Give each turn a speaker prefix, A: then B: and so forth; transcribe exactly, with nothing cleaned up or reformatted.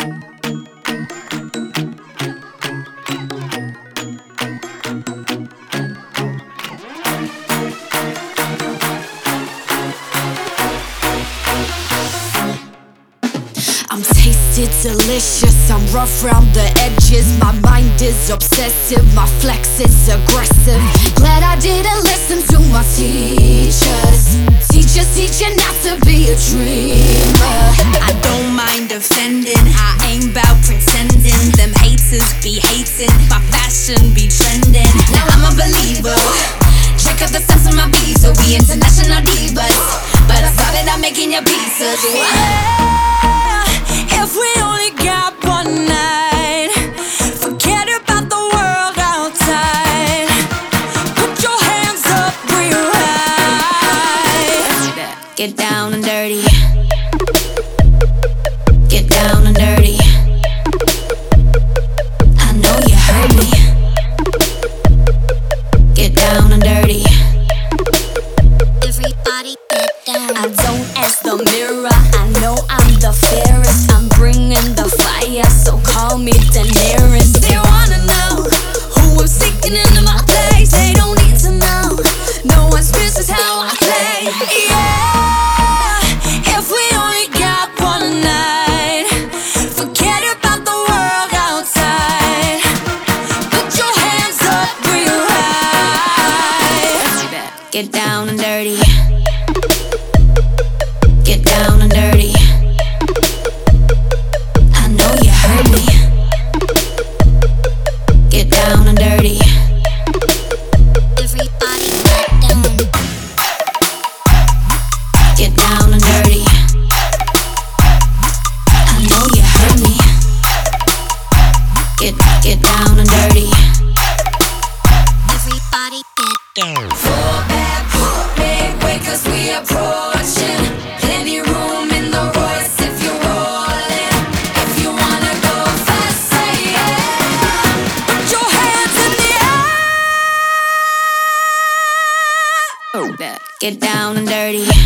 A: I'm tasted delicious, I'm rough round the edges. My mind is obsessive, my flex is aggressive. Glad I didn't listen to my teachers. Teachers teaching not to be a dreamer.
B: I don't mind offending, I ain't bout pretending. Them haters be hating, my fashion be trending. Now I'm a believer, check out the sense of my beats. So we international divas, but I started out making your pieces.
A: Yeah, if we only got one night, forget about the world outside. Put your hands up real high.
B: Get down and dirty. Get down and dirty. I know you heard me. Get down and dirty.
A: Everybody get down. I don't ask the mirror, I know I'm the fairest. I'm bringing the fire, so call me Daenerys. They wanna know who I'm sticking into my place. They don't need to know, no one's business how I play. Yeah, if we only got one night, forget about the world outside. Put your hands up real high.
B: Get down and dirty. Get down and dirty. I know you heard me. Get down and dirty.
A: Everybody get down.
B: Get down and dirty. I know you heard me. Get, get down and dirty.
A: Everybody get down.
B: Fall back, make way, cause we approaching. Plenty room in the Royce if you're rolling. If you wanna go fast, say yeah.
A: Put your hands in the air.
B: Get down and dirty.